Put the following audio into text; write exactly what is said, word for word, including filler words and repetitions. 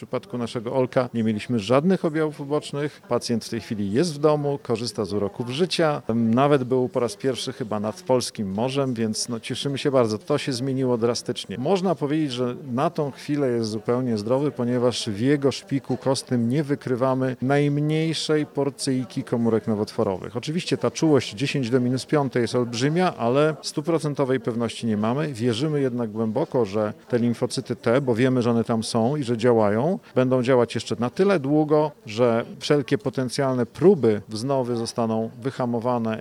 przypadku naszego Olka nie mieliśmy żadnych objawów ubocznych. Pacjent w tej chwili jest w domu, korzysta z uroków życia. Nawet był po raz pierwszy chyba nad polskim morzem, więc no, cieszymy się bardzo. To się zmieniło drastycznie. Można powiedzieć, że na tą chwilę jest zupełnie zdrowy, ponieważ w jego szpiku kostnym nie wykrywamy najmniejszej porcyjki komórek nowotworowych. Oczywiście ta czułość dziesięć do minus piątej jest olbrzymia, ale stuprocentowej pewności nie mamy. Wierzymy jednak głęboko, że te limfocyty T, bo wiemy, że one tam są i że działają, będą działać jeszcze na tyle długo, że wszelkie potencjalne próby wznowy zostaną wyhamowane